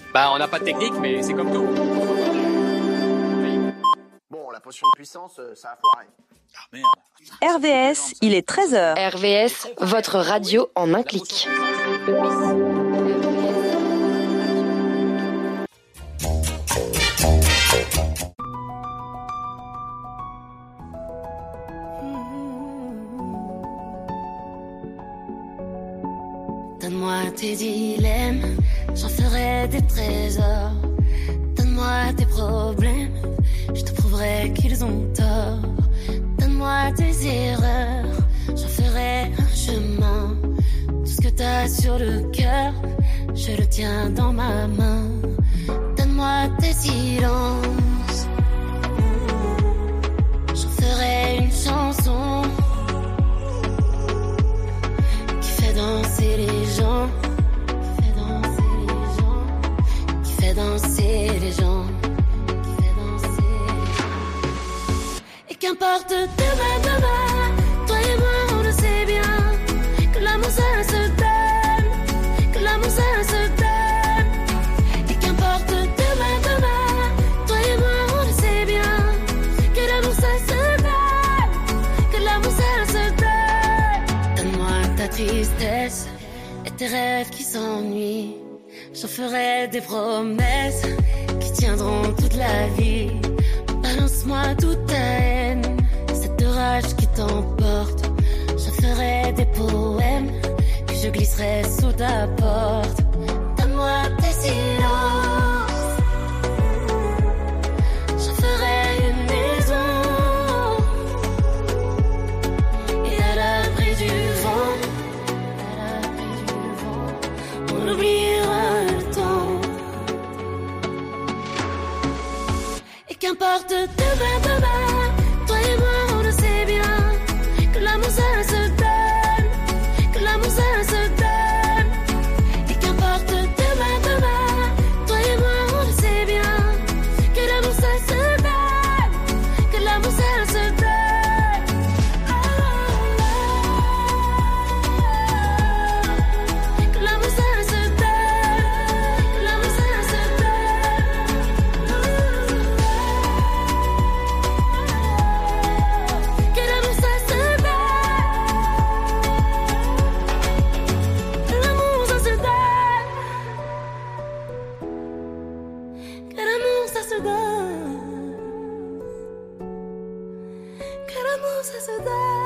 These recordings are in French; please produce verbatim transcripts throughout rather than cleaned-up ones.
Bah, on n'a pas de technique, mais c'est comme tout. Bon, la potion de puissance, ça a foiré. Ah merde. R V S, il est treize heures. R V S, votre radio en un clic. Donne-moi tes dilemmes, j'en ferai des trésors. Donne-moi tes problèmes, je te prouverai qu'ils ont tort. Donne-moi tes erreurs, j'en ferai un chemin. Tout ce que t'as sur le cœur, je le tiens dans ma main. Donne-moi tes silences, j'en ferai une chanson qui fait danser les gens, qui fait danser les gens, qui fait danser les gens, qui fait danser les gens. Et qu'importe demain, demain, toi et moi on le sait bien, que l'amour ça se donne, que l'amour ça se donne. Et qu'importe demain, demain, toi et moi on le sait bien, que l'amour ça se donne, que l'amour ça se donne. Donne-moi ta tristesse et tes rêves qui s'ennuient. J'en ferai des promesses qui tiendront toute la vie. Balance-moi toute ta haine, cette rage qui t'emporte. Je ferai des poèmes que je glisserai sous ta porte. Donne-moi tes silences, j'en ferai une maison. Et à l'abri du vent, à l'abri du vent, on oubliera le temps. Et qu'importe demain, demain, toi et moi on le sait bien, que l'amour ça se donne, que l'amour ça se donne. Et qu'importe demain, demain, toi et moi on le sait bien, que l'amour ça se donne, que l'amour ça se donne. Que l'amour ça se donne, que l'amour ça se donne, que l'amour ça se donne, l'amour ça se donne, que l'amour ça se donne, que l'amour ça se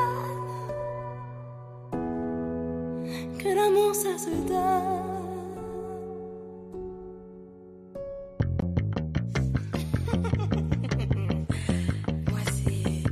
donne, que l'amour ça se donne. Moi c'est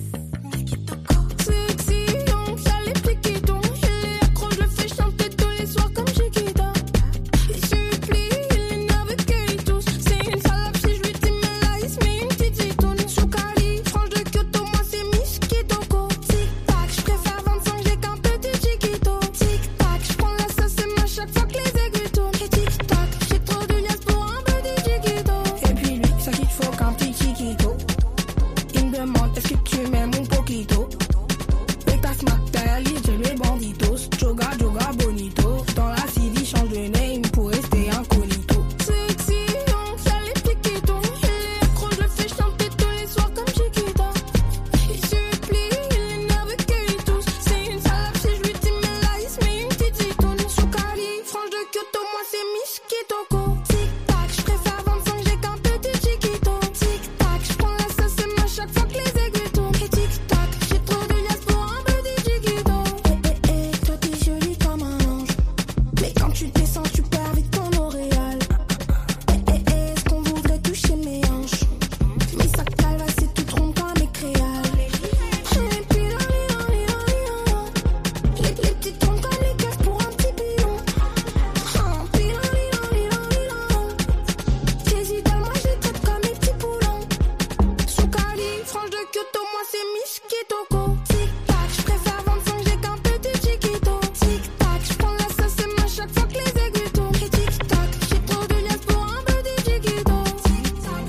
Sexy, donc ça les piquetons. Je les accroche, je le fais chanter tous les soirs comme Chiquita. Il supplie, il énerve qu'il touche. C'est une salope si je lui dis mais là il se met une petite zitoune. Choukali, franche de Kyoto, moi c'est Miss Kitoko. Tic tac, je préfère vingt-cinq, j'ai qu'un petit chiquito. Tic tac, je prends la sauce et à chaque fois que les aiguilles tournent. Et tic tac, j'ai trop de liasses pour un petit chiquito. Et puis lui, ça qu'il faut qu'un petit chiquito. Il me demande est-ce que tu m'aimes mon poquito. Et ta smack t'as j'ai les banditos. Joga, joga, bonito. Dans la city, change de name pour rester incognito. Sexy, donc ça les piquetons. Je les accroche, je le fais chanter tous les soirs comme Chiquita. Il supplie, il énerve qu'il touche. C'est une salope si je lui dis mais là il se met une petite zitoune. Choukali, franche de Kyoto, moi c'est Miss Kitoko. Tic tac, je préfère vingt-cinq, j'ai qu'un petit chiquito. Tic tac, je prends la sauce et à chaque fois que les aiguilles tournent. Et tic tac, j'ai trop de liasses pour un petit chiquito. Eh eh eh, toi t'es jolie comme un ange. Mais quand tu descends, tu perds vite ton L'Oréal. Eh eh eh, est-ce qu'on voudrait toucher mes hanches? Mes sacs calvas, c'est tout rond comme mes créales. Et puis là, là, là, là, les, les petites troncs comme les caisses pour un petit pilon. Ah, puis là, là, là, là, là. J'hésite à moi, j'ai traite comme mes petits poulons. Choukali, franche de Kyoto, moi c'est Miss Kitoko. Tic tac, je préfère vingt-cinq, j'ai qu'un petit chiquito. Tic tac, je prends la sauce et à chaque fois que les aiguilles tournent. Et tic tac, j'ai trop de liasses pour un petit chiquito. Tic tac.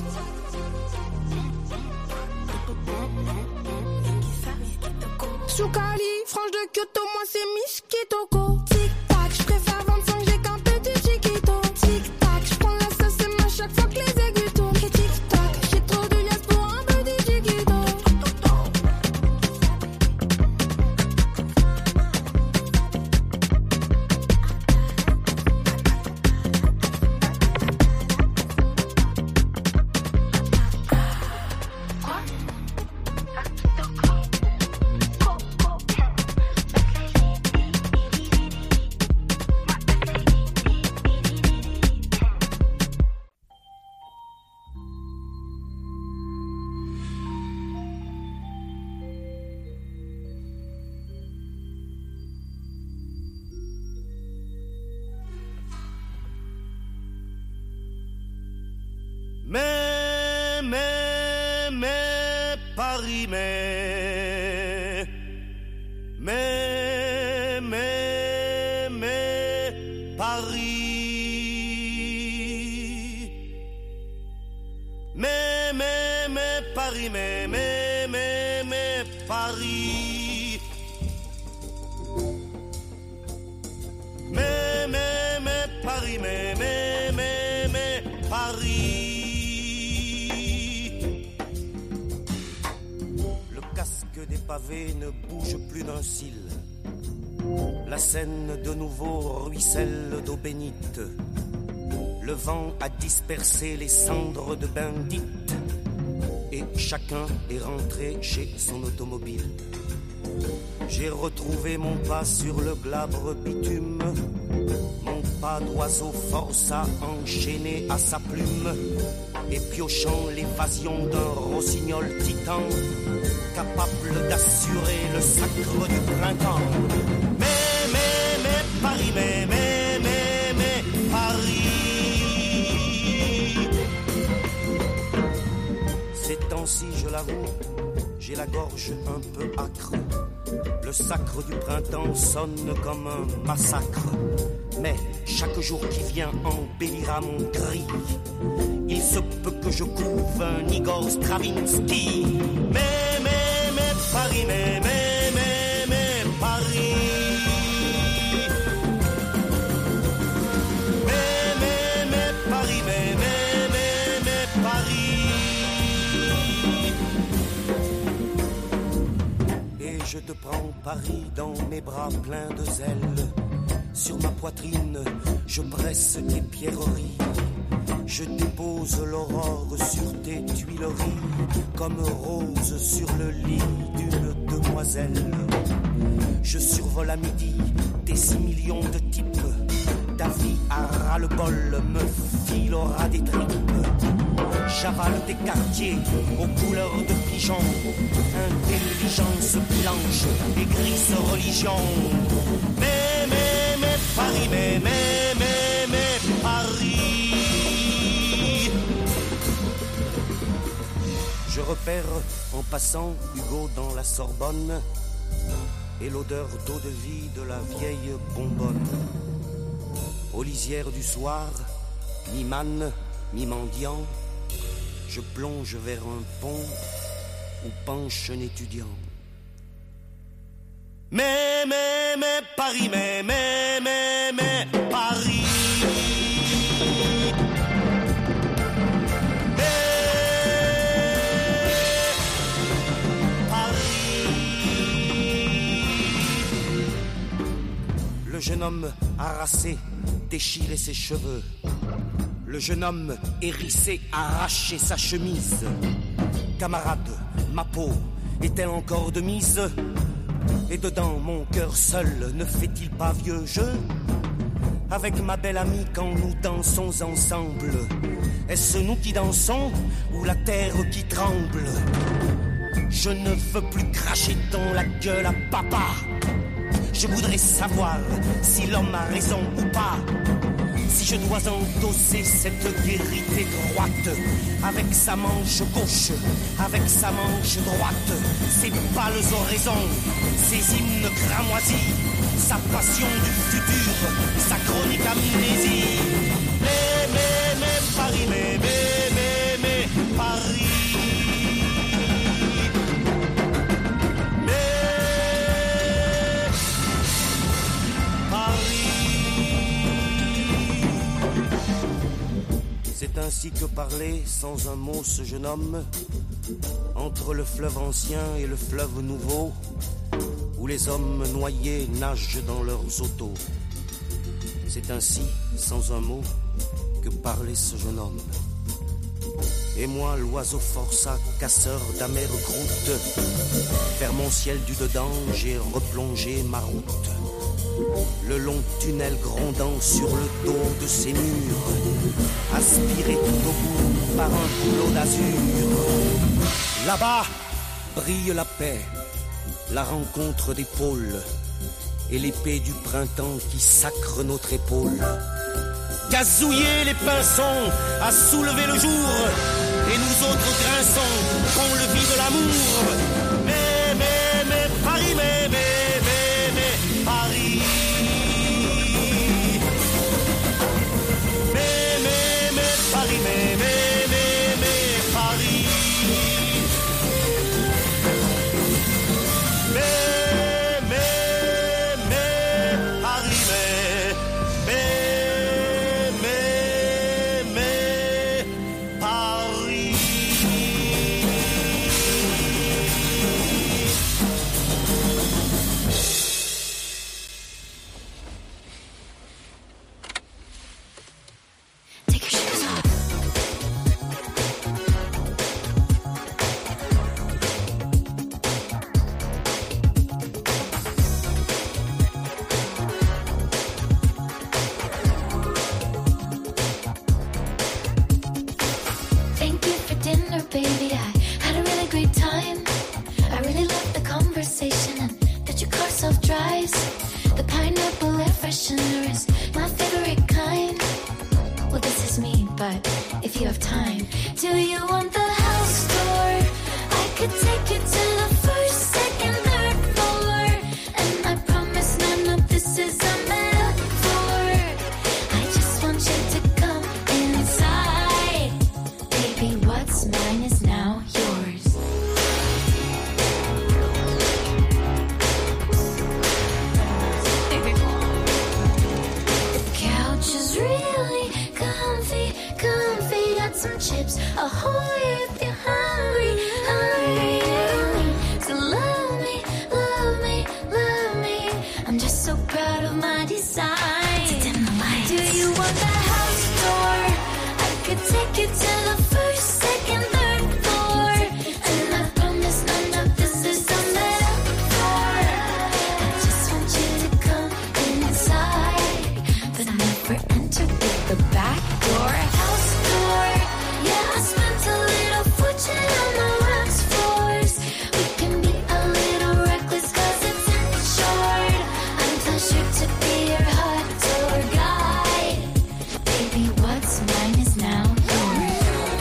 Choukali, franche de Kyoto, moi c'est Miss Kitoko. Tic tac, je préfère vingt-cinq, j'ai qu'un petit chiquito. Tic tac, je prends la sauce Paris, mais, mais, mais, mais, Paris. Mais, mais, mais, Paris, mais, mais, mais, mais, Paris. Mais, mais, mais, Paris, mais, mais, mais, mais, Paris. Le casque des pavés ne bouge plus d'un cil. La Seine de nouveau ruisselle d'eau bénite. Le vent a dispersé les cendres de Bendite. Et chacun est rentré chez son automobile. J'ai retrouvé mon pas sur le glabre bitume. Mon pas d'oiseau forçat enchaîné à sa plume. Et piochant l'évasion d'un rossignol titan, capable d'assurer le sacre du printemps. Mais, mais, mais, Paris, mais, mais, mais, mais, Paris. Ces temps-ci, je l'avoue, j'ai la gorge un peu âcre. Le sacre du printemps sonne comme un massacre. Mais chaque jour qui vient embellira mon cri. Il se peut que je couve un Igor Stravinsky. Mais, mais, mais, Paris, mais, mais, mais, mais, Paris. Mais, mais, mais, Paris, mais, mais, mais, mais, Paris. Et je te prends Paris dans mes bras pleins de zèle. Sur ma poitrine, je presse tes pierreries. Je dépose l'aurore sur tes tuileries, comme rose sur le lit d'une demoiselle. Je survole à midi tes six millions de types. Ta vie à ras-le-bol me filera des tripes. J'avale tes quartiers aux couleurs de pigeon. Intelligence blanche et grise religion. Mais, mais, mais, Paris, mais, mais, mais, mais, Paris. Je repère en passant Hugo dans la Sorbonne et l'odeur d'eau de vie de la vieille bonbonne. Aux lisières du soir, mi-manne, mi-mendiant, je plonge vers un pont où penche un étudiant. Mais, mais, mais, Paris, mais, mais, mais, mais, Paris. Le jeune homme harassé déchirait ses cheveux. Le jeune homme hérissé arrachait sa chemise. Camarade, ma peau est-elle encore de mise? Et dedans mon cœur seul ne fait-il pas vieux jeu? Avec ma belle amie quand nous dansons ensemble, est-ce nous qui dansons ou la terre qui tremble? Je ne veux plus cracher dans la gueule à papa. Je voudrais savoir si l'homme a raison ou pas. Si je dois endosser cette vérité droite, avec sa manche gauche, avec sa manche droite, ses pâles oraisons, ses hymnes cramoisis, sa passion du futur, sa chronique amnésie. Mais, mais, mais, Paris, mais, mais, mais, mais, Paris. C'est ainsi que parlait sans un mot ce jeune homme, entre le fleuve ancien et le fleuve nouveau, où les hommes noyés nagent dans leurs autos. C'est ainsi, sans un mot, que parlait ce jeune homme. Et moi, l'oiseau forçat, casseur d'amères croûtes, vers mon ciel du dedans, j'ai replongé ma route. Le long tunnel grondant sur le dos de ces murs, aspiré tout au bout par un boulot d'azur. Là-bas brille la paix, la rencontre des pôles et l'épée du printemps qui sacre notre épaule. Gazouiller les pinsons, à soulever le jour, et nous autres grinçons qu'on le vit de l'amour. Mais, mais, mais, Paris, mais, mais, mais, mais, Paris. Mais, mais, mais, Paris, mais, mais, mais, mais, Paris. Mais, mais, mais, Paris, mais, mais, mais, mais, Paris. Take your shoes off. Thank you for dinner, baby. I had a really great time. I really loved the conversation and that your car self-drives. The pineapple air freshener is my favorite kind. Well, this is me, but if you have time, do you want the house tour? I could take you to the first, second, third floor, and I promise none of this is a metaphor. I just want you to come inside, baby. What's mine is now yours. The couch is really comfy, comfy. Got some chips, ahoy if you're hungry, hungry. So love me, love me, love me. I'm just so proud of my design. Do you want the house tour? I could take you to the first, second, third floor, and I promise none of this is a metaphor. I just want you to come inside, but I never entered with the back door. House tour, yeah, I spent a little fortune on the rocks floors. We can be a little reckless 'cause it's insured. I'm pleasure to be your hot tour guide. Baby, what's mine is now yours.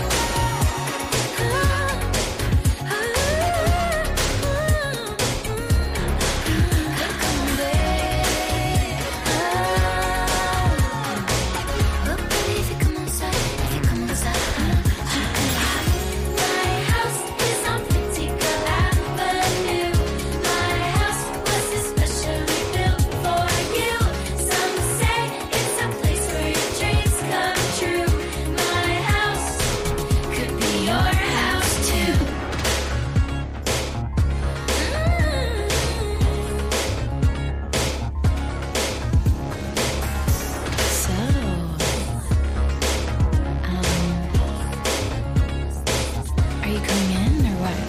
But baby, if you come inside, if you come inside, my house is on Fitzica Avenue. My house was especially built for you. Some say it's a place where your dreams come true. My house could be your house too. So, um, are you coming in or what?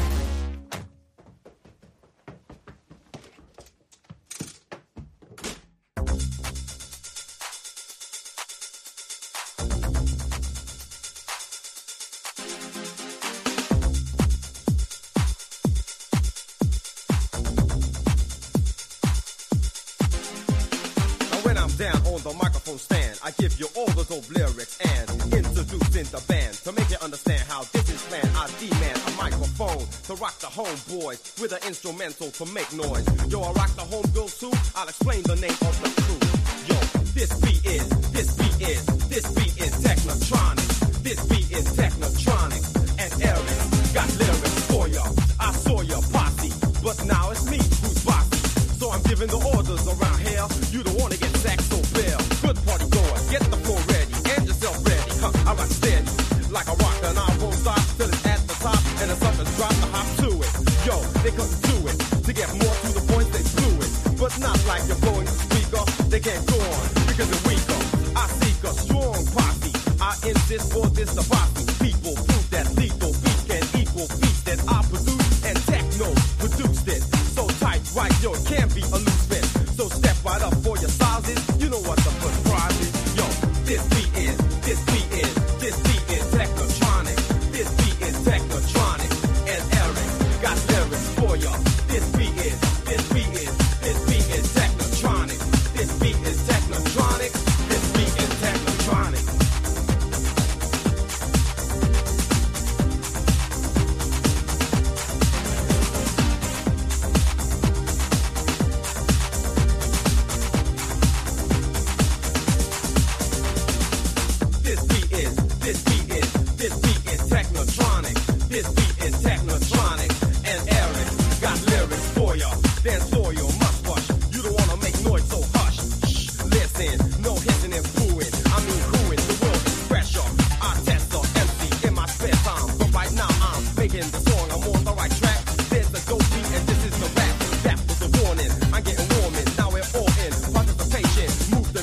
Now when I'm down on the microphone stand, I give you all the dope lyrics and introduce in the band. To make you understand how this is planned, I demand a microphone to rock the homeboys with an instrumental to make noise. Yo, I rock the homegirls too, I'll explain the name of the crew. Yo, this beat is, this beat is, this beat is Technotronic. This beat is Technotronic. And Eric got lyrics for ya. I saw your posse, but now it's me who's bossy. So I'm giving the orders around here. You don't wanna get sacked, so fair. Good party goers, get the floor ready and yourself ready. Huh, I rock steady like a rock, and I won't stop till it's at the top. And the suckers drop the hop to it. Yo, they couldn't do it. To get more to the point, they blew it. But not like you're blowing the speaker. They can't go on because they're weaker. I seek a strong posse. I insist for this the bossy. People prove that lethal beats can equal beats that I produce, and techno produced it. So tight, right, yo, it can be a loose fit. So step right up for your sizes. You know what the first prize is. Yo, this beat is, this beat is, this beat is Technotronic. This beat is Technotronic. And Eric got lyrics for ya. This beat is, this beat is, this beat is Technotronic. This beat is Technotronic. This beat is Technotronic.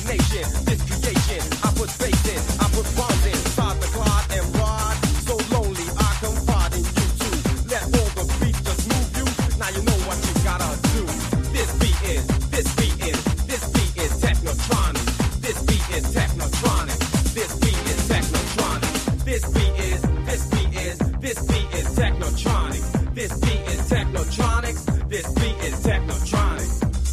nation, this creation. I put faith in, I put bombs in, side the glide and ride. So lonely, I confide in you too. Let all the beat just move you. Now you know what you gotta do. This beat is, this beat is, this beat is technotronic. This beat is technotronic. This beat is technotronic. This beat is, this beat is, this beat is technotronic. This beat is technotronic. This beat is technotronic.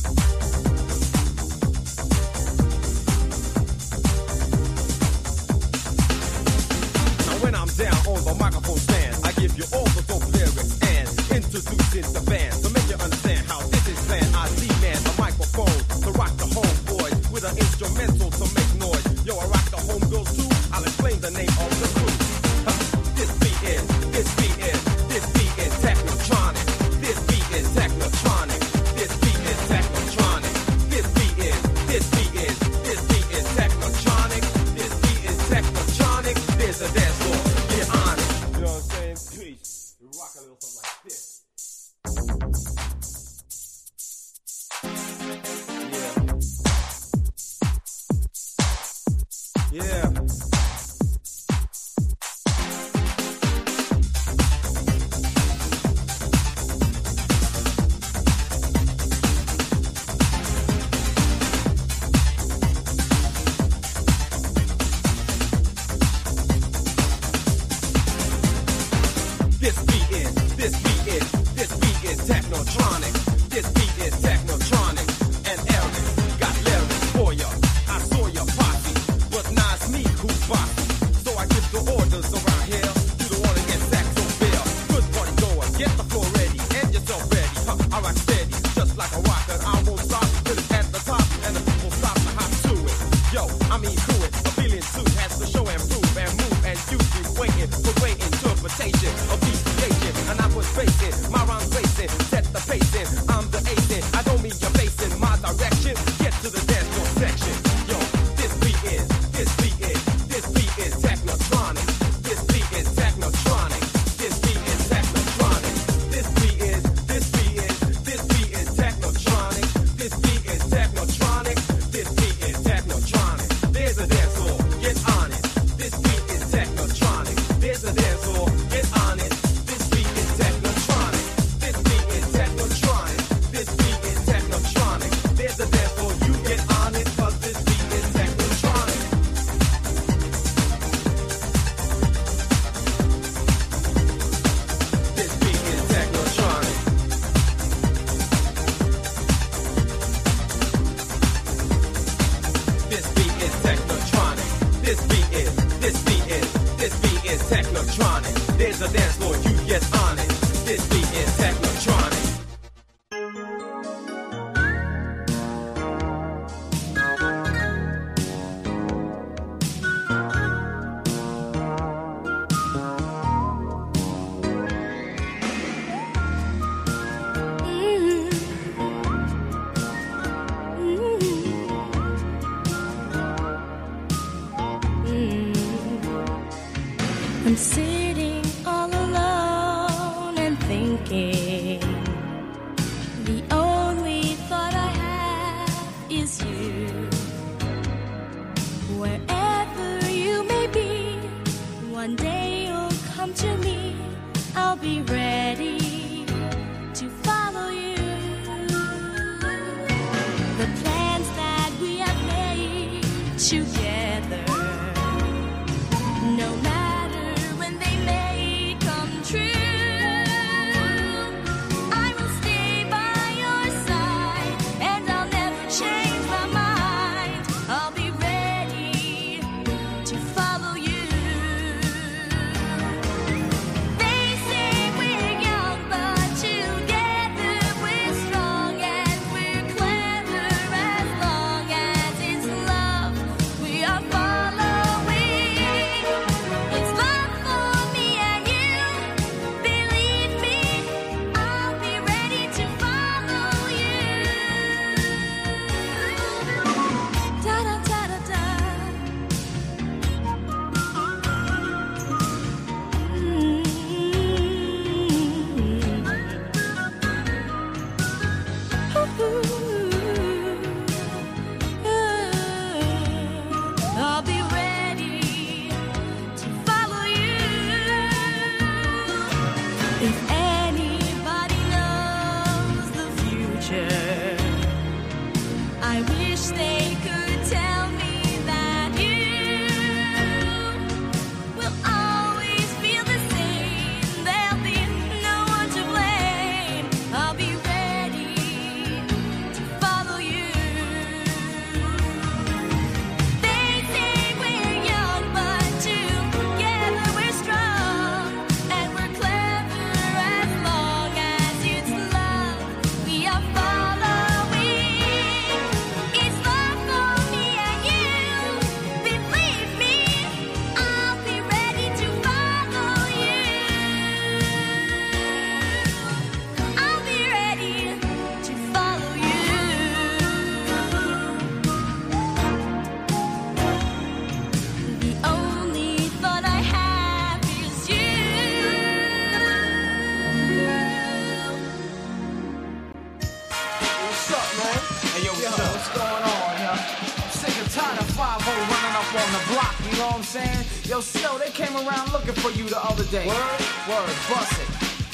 Now when I'm down on the microphone stand, I give you all the dope lyrics and introducing the band to make you understand how this is planned. I demand a microphone to rock the homeboys with an instrumental to make noise. Yo, I rock the homegirls too. I'll explain the name of the crew. Huh. This beat is, this beat is, this beat is technotronic. This beat is technotronic. This beat is technotronic. This beat is, this beat is, this beat is technotronic. This beat is technotronic. There's a dance floor. Get on it. You know what I'm saying? Peace. We rock a little something like this. Yeah. Yeah. This beat is, this beat is, this beat is technotronic. This beat is technotronic. And Eric got lyrics for ya. I saw your posse, but now it's me who's bossy. So I give the orders around here. You don't wanna get sacked so fair. Good party going, get the floor ready and yourself ready. Huh, I rock steady, just like a rocket. I won't stop till it's at the top and the people stop to hop to it. Yo, I mean do it. A feeling too has to show and prove and move and you keep waiting for great interpretation of these creation. And I was facing my rhymes racing, set the pacing. I'm the acing. I don't mean you're facing my direction. Get to the dance floor section. Yo, this beat is, this beat is, this beat is technotronic. This beat is technotronic. This beat is technotronic. This beat is, this beat is, this beat is technotronic. This beat is technotronic. This beat is technotronic. There's a dance floor, get on it. This beat is technotronic. There's a dance floor, get on it. This beat is technotronic. This beat is technotronic. This beat is technotronic. There's a dance floor, you get on it, cause this beat is technotronic. This beat is technotronic. This beat is technotronic. This beat is, this beat is, this beat is technotronic. There's a dance floor, you get on it. This beat is technotronic. I'm sitting all alone and thinking. The only thought I have is you. Wherever you may be, one day you'll come to me. I'll be ready to follow you. The plans that we have made together, no matter when they may come true, I will stay by your side and I'll never change my mind. I'll be ready to follow you. They say we're young, but together we're strong and we're clever. As long as it's love, we are Yo, Snow, they came around looking for you the other day. Word? Word, bust it.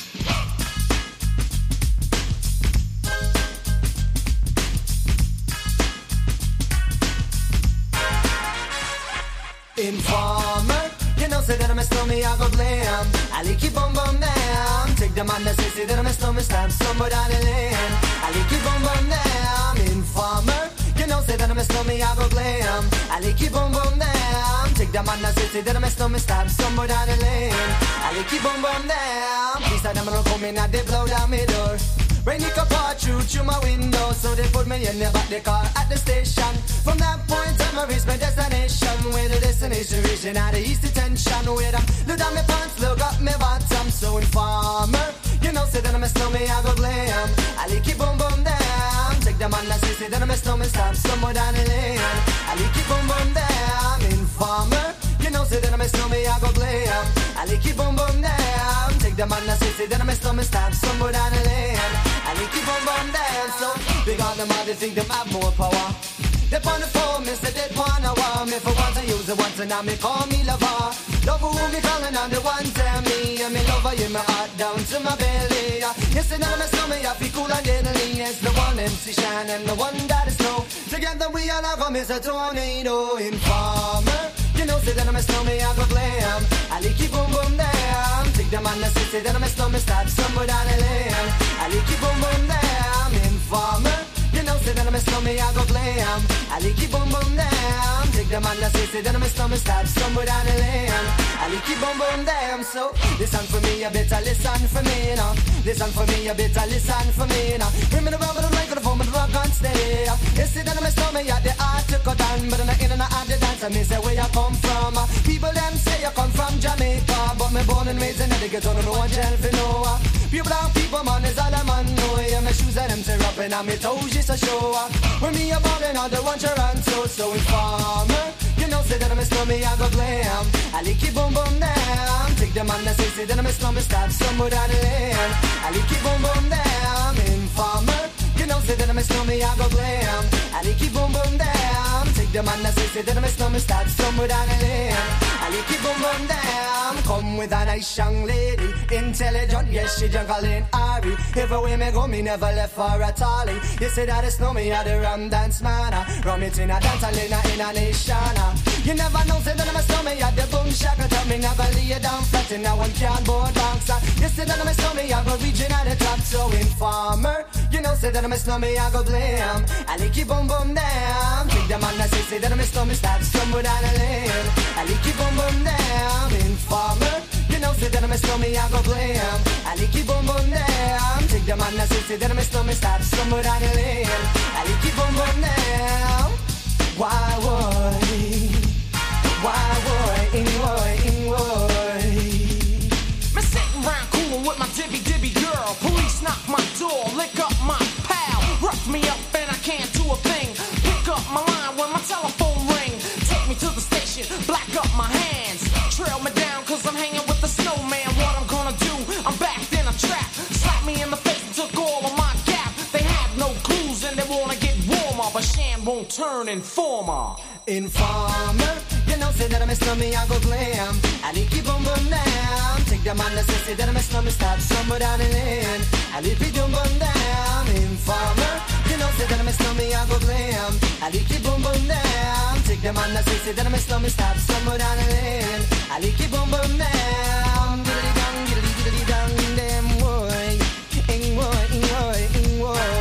Informer, you know, say that I'm a snowman, I go blam. I like keep on bum down. Take the man that say, say that I'm a snowman, stab somewhere down the lane. I like keep on bum down. Informer, you know, say that I'm a snowman, I go glam. I like keep on bum down. Take the man that say, say that I'm a snowman, stab somewhere down the lane. I like keep on bum down. These are them gonna come in and they blow down my door. Rain it come pour through through my window, so they put me in the back the car at the station. From that point on, I reached my destination. Where the destination region at the east detention. Where I look down my pants, look up my bottom. So informer, you know, say that I'm a snowman, I go glam. I like keep boom boom down. Take the man that say, say that I'm a snowman, stop somewhere down the lane. I like keep boom boom down. Informer, you know, say that I'm a snowman, I go glam. I like keep boom boom down. Take the man that say, say that I'm a snowman, stop somewhere down the lane. I like keep boom boom down. So big on them, all they think them have more power. They on the phone, me say they wanna want me. For once I use it once and now me call me lover. Love who me calling on the one tell me. And me lover in my heart down to my belly. Yes, and I'm a snowman, I feel cool and deadly. It's the one M C Shine and the one that is snow. Together we all have come as a tornado. Informer, you know, say that I'm a snowman, I go glam. I like keep boom boom down. Take the man that say, say that I'm a snowman, stop somewhere down the lane. I like keep boom boom down. Informer, you know, say that I'm a snowman, I go glam. I like keep boom boom down. Take the man that say, say that I'm a snowman, stop somewhere down the lane. I like keep boom boom down. So listen for me, you better listen for me now. Listen for me, you better listen for me now. Bring me the rubber, the mic, the phone, the rock and stay. You say that I'm a snowman, yeah, the art to cut down, but in the in and out the dance, I mean say where you come from. People them say you come from Jamaica, but me born and raised in the ghetto, no one tell for no. Pure brown people, man, is all a man know. Yeah, my shoes and them tear up and on me toes just a show. When me a ballin' on the one Toronto, so informer, you know, say that I'm a snowman, I go glam. I like keep boom boom down. Take the man that say, say that I'm a snowman, stop somewhere down the lane. I like keep boom boom down. Informer, you know, say that I'm a snowman, I go glam. I like keep boom boom down. Take the man that say, say that I'm a snowman, stop somewhere down the lane. I like keep boom boom down. Come with a nice young lady, intelligent, yes, she juggling Ari. Everywhere me go, me never left for a tally. You say that it's no me, I the rum dance man. Rum it in a dance, in a, in a nation. You never know, say that I'm a snowman, I the boom shaka. Tell me never lay you down flat in a one can board box. You say that I'm a snowman, I go region at the top. So informer, you know, say that I'm a snowman, I go glam. I like you boom boom down. Take the man that say, say that I'm a snowman, stop somewhere down the lane. I like you boom boom down. Informer, you know, say that I'm a snowman, I go glam. I like you boom boom down. Take the man that say, say that I'm a snowman, stop somewhere down the lane. I like you boom boom down. Why would he? Why would he? Why would he? Me sitting round coolin' with my dibby dibby girl. Police knock my door, lick up my pal. Rough me up and I can't do a thing. Pick up my line when my telephone ring. Take me to the station, black up my hands. Trail me down cause I'm hanging with the snowman. What I'm gonna do, I'm backed in a trap. Slap me in the face and took all of my gap. They had no clues and they wanna get warmer, but Shan won't turn informer. Informer, you know, say that I miss me, I go glam. I like you boom boom down. Take the man that say that I miss me, stop somewhere down the lane. I like you boom boom down. Informer, you know say that I miss me, I go glam. I like you boom boom down. Take the man that say that I miss me, stop somewhere down the lane. I like you boom boom down. Giddly dong, giddly giddly dong, damn boy, ing boy, ing boy, ing boy.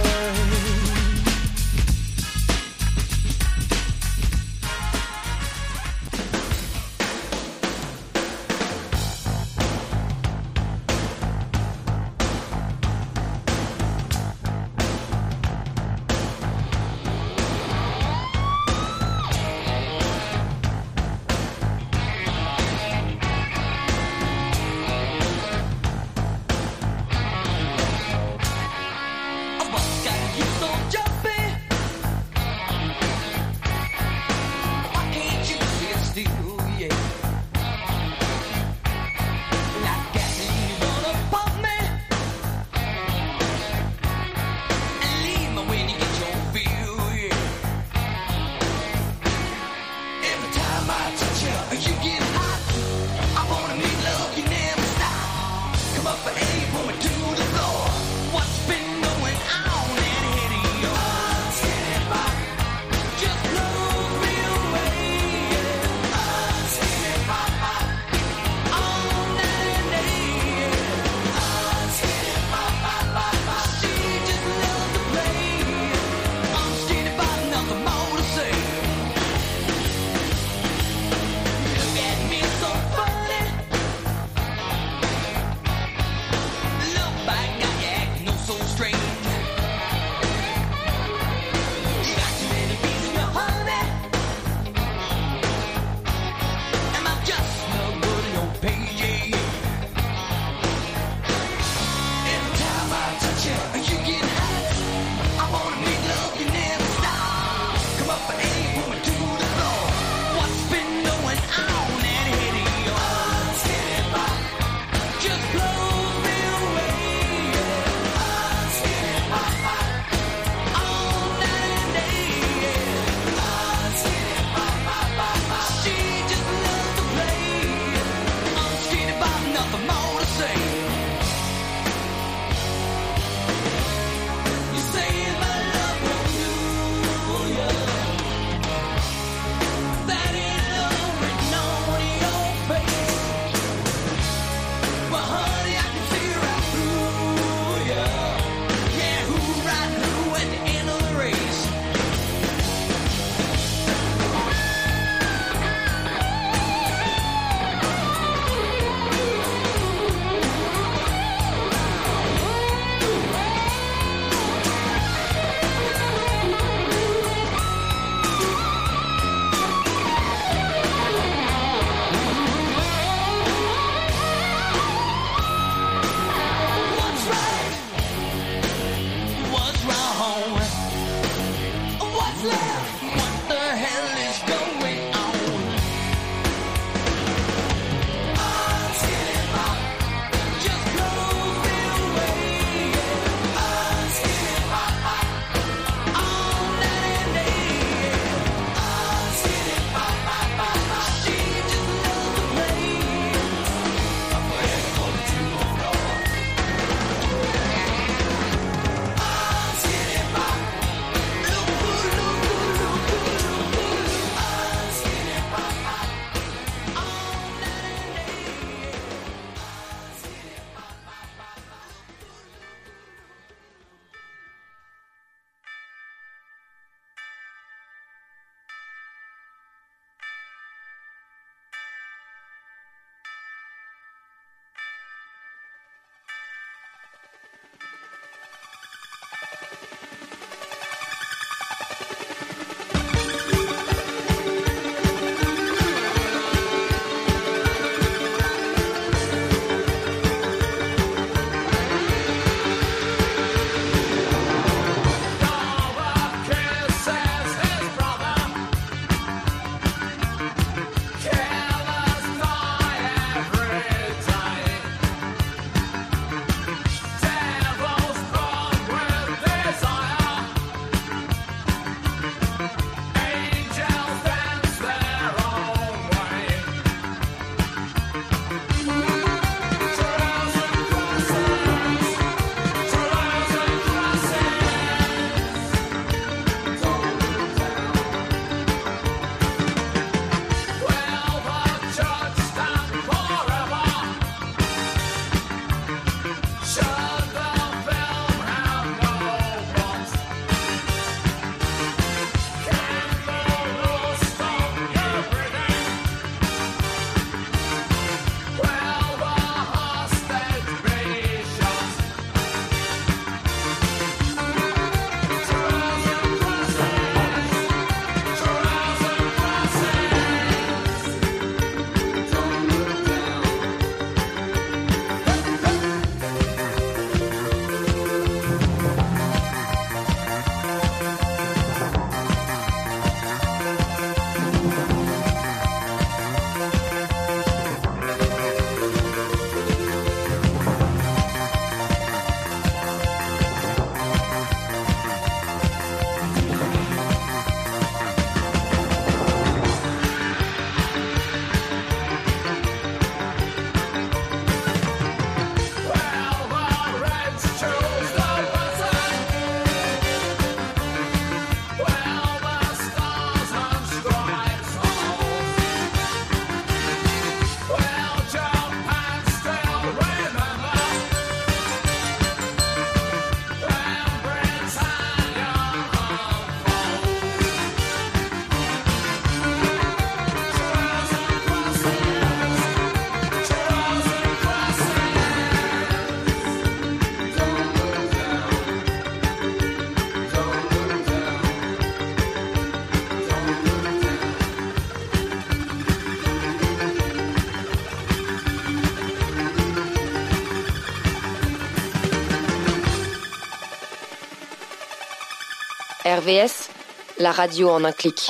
R V S, la radio en un clic.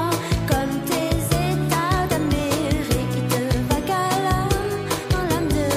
Comme tes états d'Amérique de Bacala dans l'âme de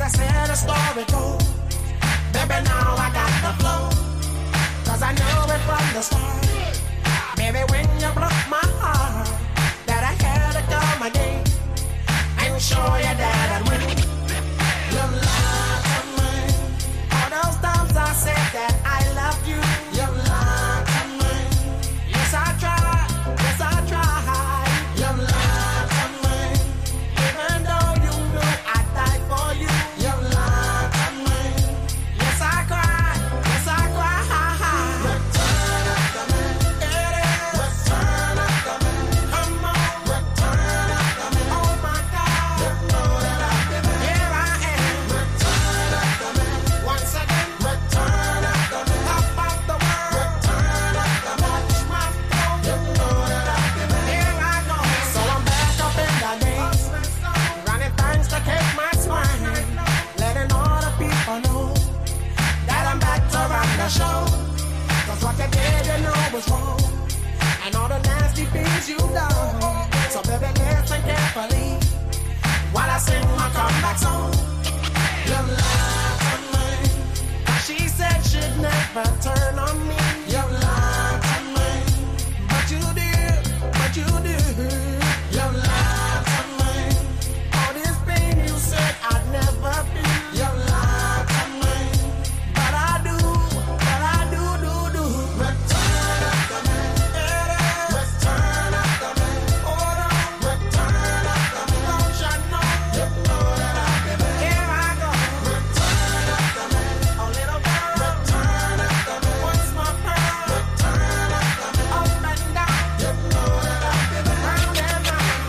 I said, the story goes, baby, now I got the flow. Cause I knew it from the start. Baby, when you broke my heart, that I had to come again and show you that I'd win. You lied to me. All those times I said that I love you, you lied to me. Yes, I tried, yes, I tried. You lied to me. Even though you knew I'd die for you, you lied to me. Yes, I cried, yes, I cried. Return up to me. It is. Return up to me. Come on. Return up to me. Oh my God. You know that I've been there. Here I am. Return up to me. Once again. Return up to me. Top of the world. Return up to me. Watch my flow. You know that I've been there. Here I go. So I'm back up in the game. Running things to catch my swing. Letting all the people know that I'm back to run the show. Cause what you did, you know was wrong. And all the nasty things you done. So baby, listen carefully while I sing my comeback song. You lied to me. She said she'd never turn on me. You lied to me. But you did, but you did. You lied to me. All this pain you said I'd never feel. You lied to me. But I do, but I do, do, do. Return up to me. It is. Return up to me. Hold on. Return up to me. Don't you know? You know that I've been there. Here I go. Return up to me. A little girl. Return up to me. What's my pearl? Return up to me. Up and down. You know that I've been there. Round and round.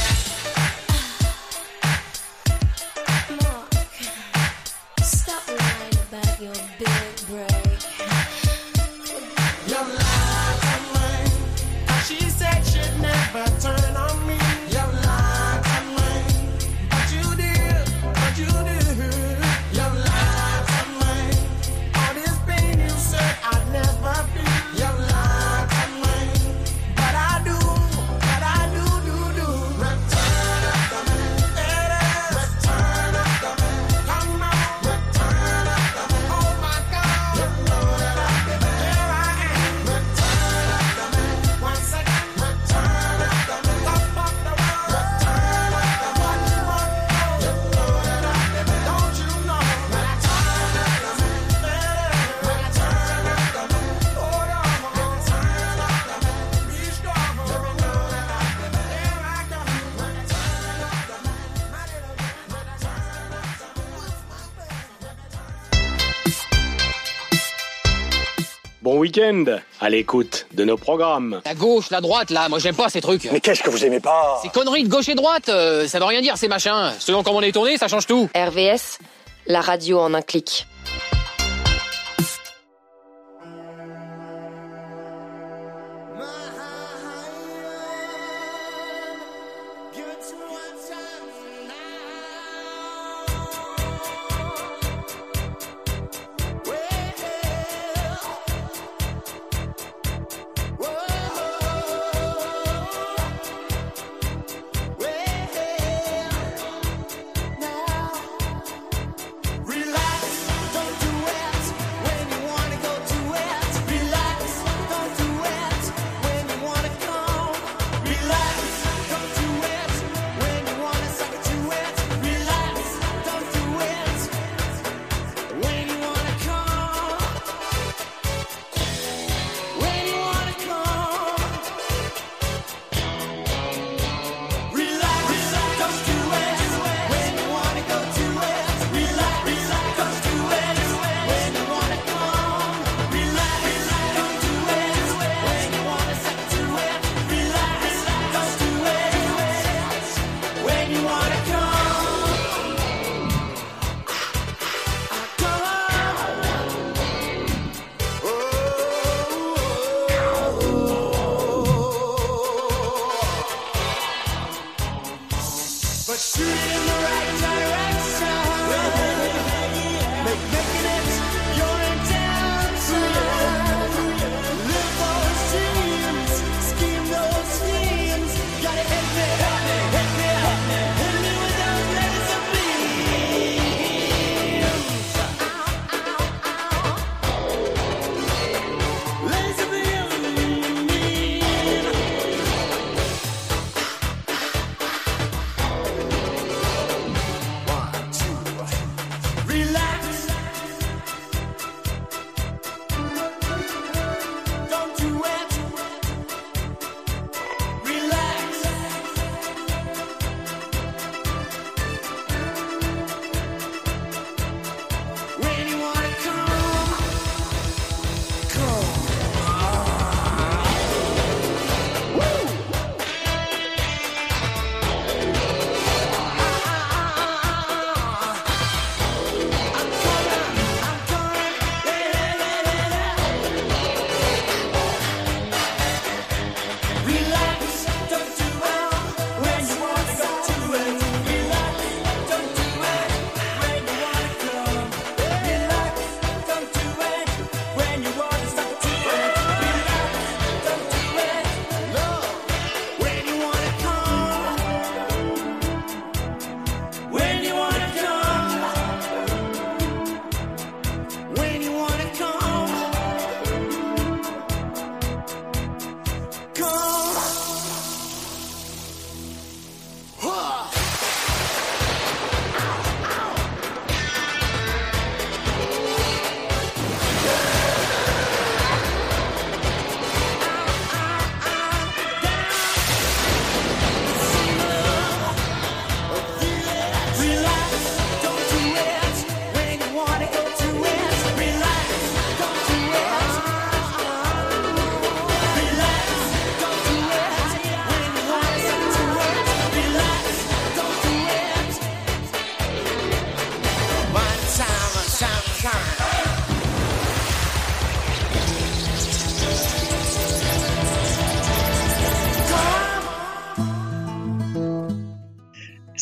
Mark, stop lying about your big break. You lied to me. She said she'd never turn on me. You lied to me. But you did, but you did. You lied to me. All this pain you said I'd never feel. You lied to me. But I do, but I do, do, do. Return up to me. It is. Return up to me. Come on. Return up to me. Oh my God. You know that I've been there. Here I am. Return up to me. Once again. Return up to me. Top of the world. Return up to me. Watch my flow. You know that I've been there. Don't you know? Return up to me. It is. Return up to me. Hold on. Return up to me. Be strong. You know that I've been there. Here I come. Return up to me. My little girl. Return up to me. Bon week-end, à l'écoute de nos programmes. La gauche, la droite, là, moi j'aime pas ces trucs. Mais qu'est-ce que vous aimez pas? Ces conneries de gauche et droite, euh, ça veut rien dire ces machins. Selon comment on est tourné, ça change tout. R V S, la radio en un clic. Relax.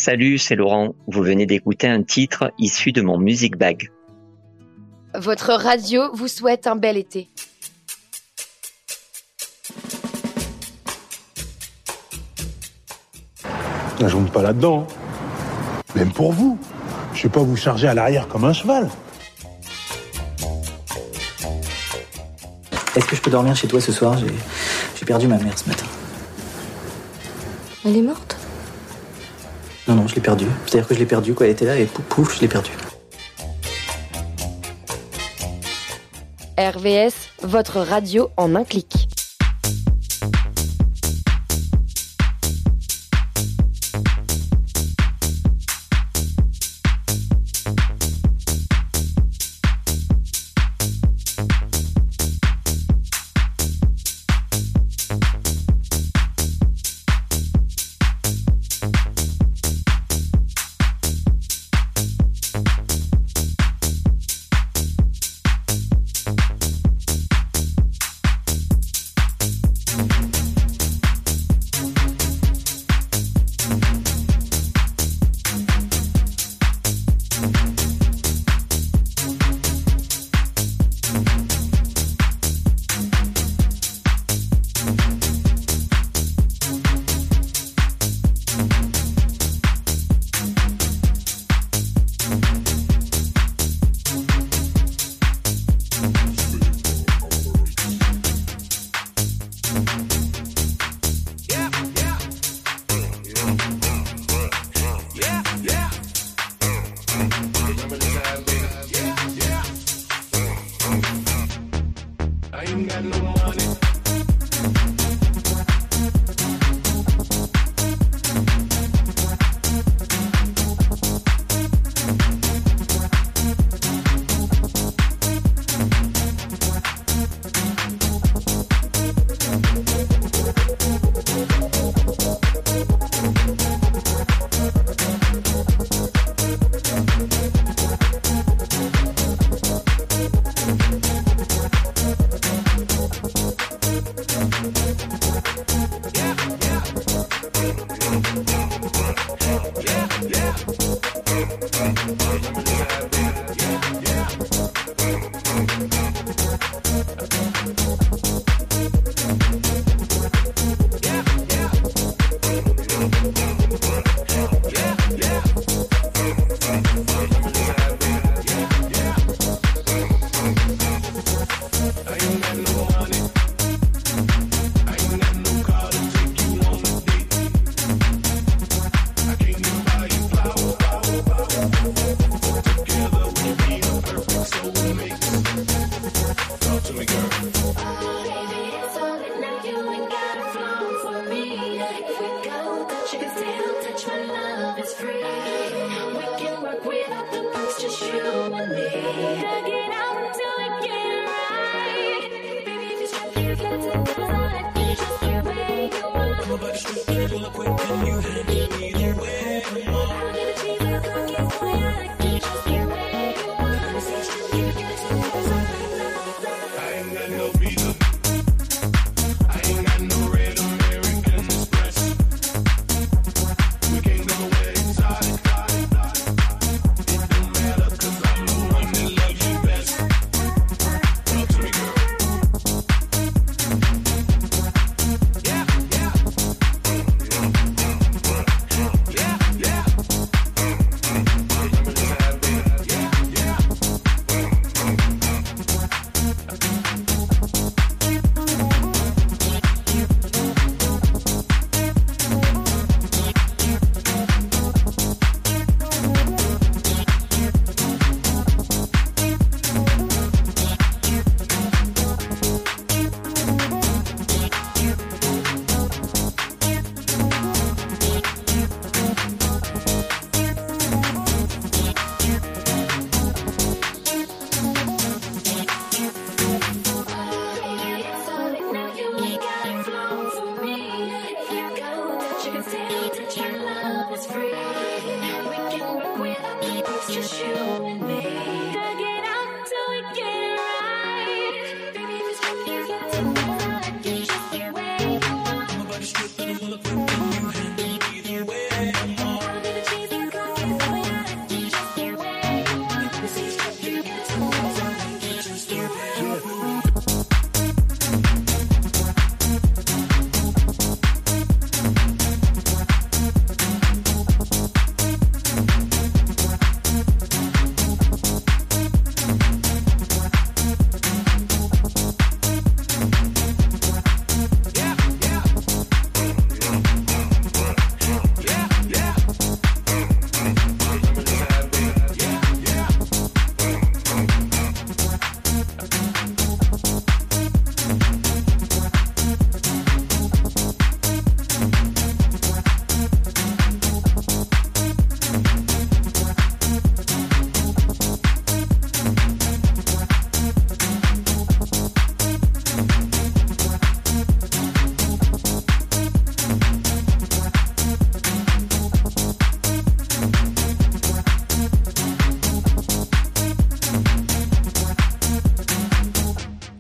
Salut, c'est Laurent. Vous venez d'écouter un titre issu de mon Music Bag. Votre radio vous souhaite un bel été. Je monte pas là-dedans. Même pour vous. Je vais pas vous charger à l'arrière comme un cheval. Est-ce que je peux dormir chez toi ce soir ? J'ai, j'ai perdu ma mère ce matin. Elle est morte ? Non, non, je l'ai perdue. C'est-à-dire que je l'ai perdue, quoi. Elle était là et pouf, pouf, je l'ai perdue. R V S, votre radio en un clic.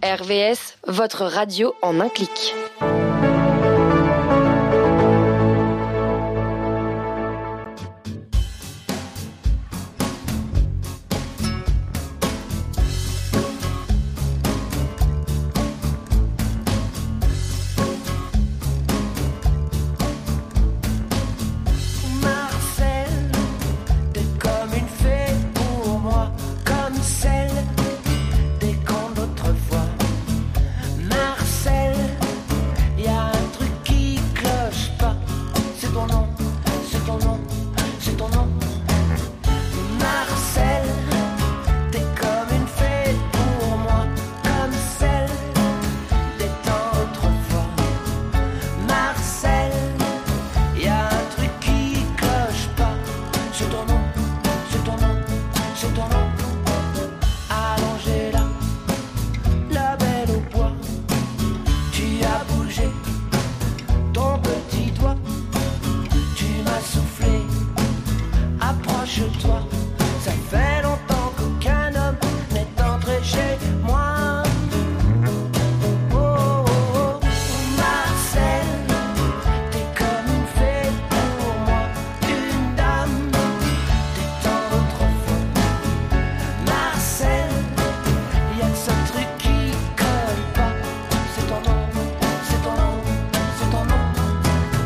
R V S, votre radio en un clic.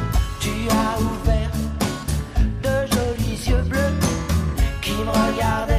Regarde